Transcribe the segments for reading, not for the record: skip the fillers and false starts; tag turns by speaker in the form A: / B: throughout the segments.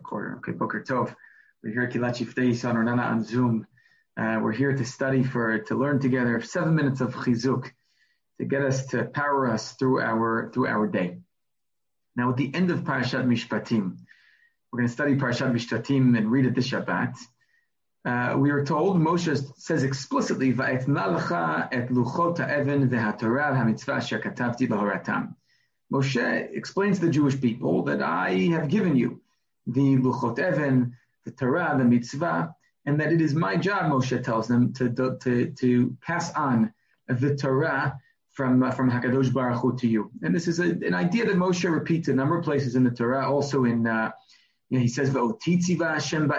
A: recorder. Okay, Boker Tov. We're here at Kilat Shiftei Yisrael Ranana on Zoom. We're here to study to learn together 7 minutes of Chizuk to get us to power us through our day. Now, at the end of Parashat Mishpatim, we're going to study Parashat Mishpatim and read it this Shabbat. We are told, Moshe says explicitly, "Va'etna lecha et luchot ha'even ve'hatorah ha'mitzvah asher katavti b'horatam." Moshe explains to the Jewish people that I have given you the luchot even, the Torah, the mitzvah, and that it is my job, Moshe tells them, to pass on the Torah from Hakadosh Baruch Hu to you. And this is an idea that Moshe repeats a number of places in the Torah. Also in he says, Hashem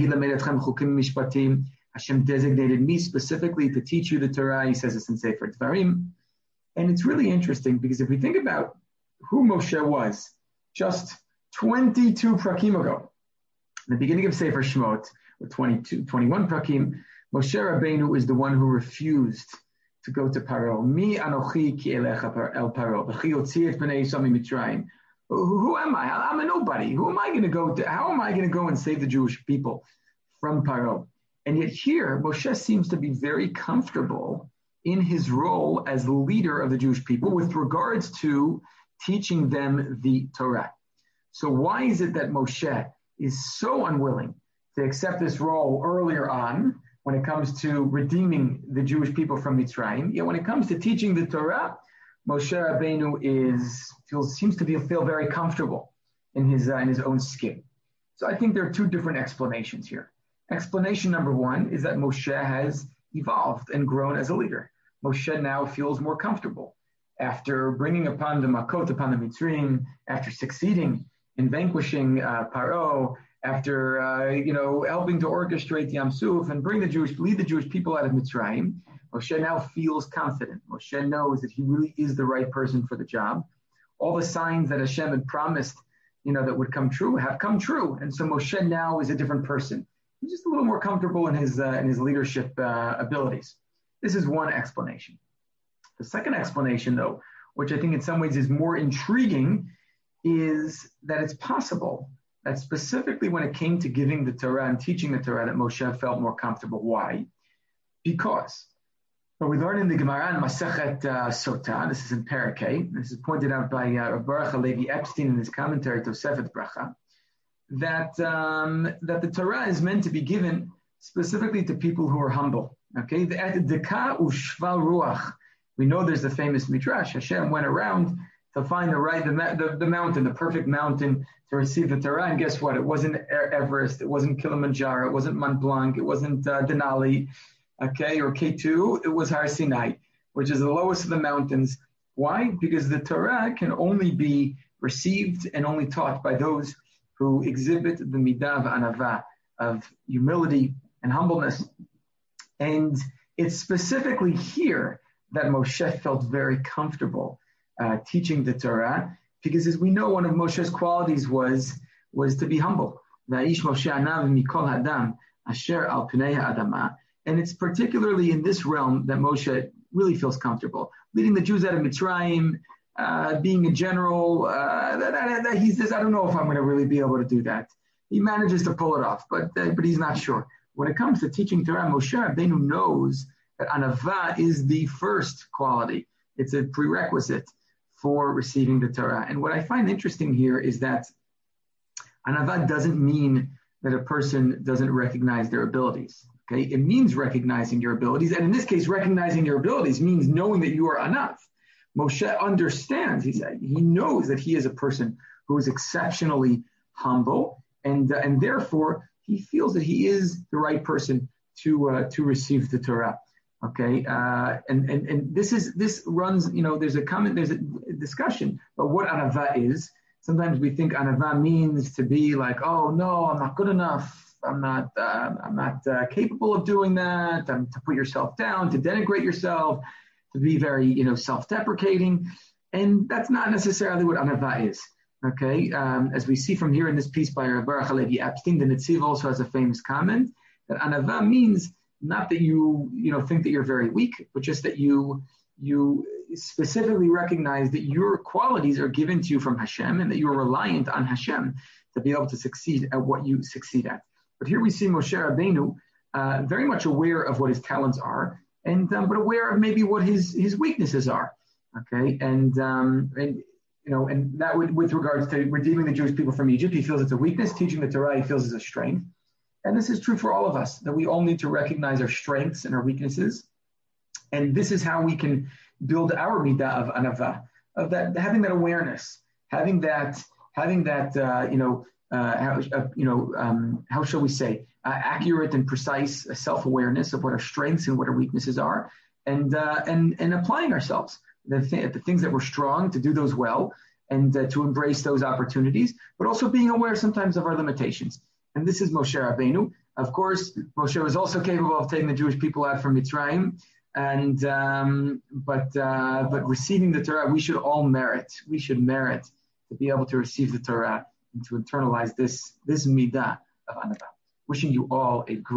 A: designated me specifically to teach you the Torah. He says this in Sefer Dvarim. And it's really interesting because if we think about who Moshe was just 22 prakim ago, in the beginning of Sefer Shemot, with 21 prakim, Moshe Rabbeinu is the one who refused to go to Paro. Mi anochi ki elecha el Paro. V'chi yotzi et bnei Yisrael mitzrayim. Who am I? I'm a nobody. Who am I going to go to? How am I going to go and save the Jewish people from Paro? And yet here, Moshe seems to be very comfortable in his role as leader of the Jewish people with regards to teaching them the Torah. So why is it that Moshe is so unwilling to accept this role earlier on when it comes to redeeming the Jewish people from Mitzrayim? Yet when it comes to teaching the Torah, Moshe Rabbeinu seems to feel very comfortable in his own skin. So I think there are two different explanations here. Explanation number one is that Moshe has evolved and grown as a leader. Moshe now feels more comfortable after bringing upon the Makot upon the Mitzrayim, after succeeding in vanquishing Paro, after helping to orchestrate Yam Suf and lead the Jewish people out of Mitzrayim. Moshe now feels confident. Moshe knows that he really is the right person for the job. All the signs that Hashem had promised, that would come true, have come true. And so Moshe now is a different person. He's just a little more comfortable in his leadership abilities. This is one explanation. The second explanation, though, which I think in some ways is more intriguing, is that it's possible that specifically when it came to giving the Torah and teaching the Torah that Moshe felt more comfortable. Why? Because we learn in the Gemara in Masechet Sotah, this is in Parakeh, this is pointed out by Baruch Halevi Epstein in his commentary to Tosefet Bracha, that the Torah is meant to be given specifically to people who are humble. Okay, the Deka u'shval ruach. We know there's the famous midrash. Hashem went around to find the mountain, the perfect mountain to receive the Torah. And guess what? It wasn't Everest. It wasn't Kilimanjaro. It wasn't Mont Blanc. It wasn't Denali, okay, or K2. It was Har Sinai, which is the lowest of the mountains. Why? Because the Torah can only be received and only taught by those who exhibit the midah v'anava of humility and humbleness. And it's specifically here that Moshe felt very comfortable teaching the Torah, because as we know, one of Moshe's qualities was to be humble. Va'ish Moshe anav mikol hadam asher al pnei ha'adama. And it's particularly in this realm that Moshe really feels comfortable. Leading the Jews out of Mitzrayim, being a general, he says, I don't know if I'm going to really be able to do that. He manages to pull it off, but he's not sure. When it comes to teaching Torah, Moshe Rabbeinu knows that anava is the first quality. It's a prerequisite for receiving the Torah. And what I find interesting here is that anava doesn't mean that a person doesn't recognize their abilities. Okay, it means recognizing your abilities. And in this case, recognizing your abilities means knowing that you are enough. Moshe understands, he knows that he is a person who is exceptionally humble, and therefore he feels that he is the right person to receive the Torah. Okay, and this runs, there's a discussion about what anava is. Sometimes we think anava means to be like, oh no, I'm not good enough. I'm not capable of doing that. To put yourself down, to denigrate yourself, to be very, self-deprecating. And that's not necessarily what anava is. Okay, as we see from here in this piece by Baruch Halevi Epstein, the Netziv also has a famous comment that anava means not that you think that you're very weak, but just that you specifically recognize that your qualities are given to you from Hashem and that you are reliant on Hashem to be able to succeed at what you succeed at. But here we see Moshe Rabbeinu very much aware of what his talents are, and but aware of maybe what his weaknesses are. Okay, and that with regards to redeeming the Jewish people from Egypt, he feels it's a weakness. Teaching the Torah, he feels is a strength. And this is true for all of us, that we all need to recognize our strengths and our weaknesses. And this is how we can build our midah of anava, of that, having that awareness, having that how shall we say, accurate and precise self-awareness of what our strengths and what our weaknesses are, and applying ourselves, the things that we're strong, to do those well, and to embrace those opportunities, but also being aware sometimes of our limitations. And this is Moshe Rabbeinu. Of course, Moshe was also capable of taking the Jewish people out from Mitzrayim, but receiving the Torah, we should all merit. We should merit to be able to receive the Torah and to internalize this midah of anava. Wishing you all a great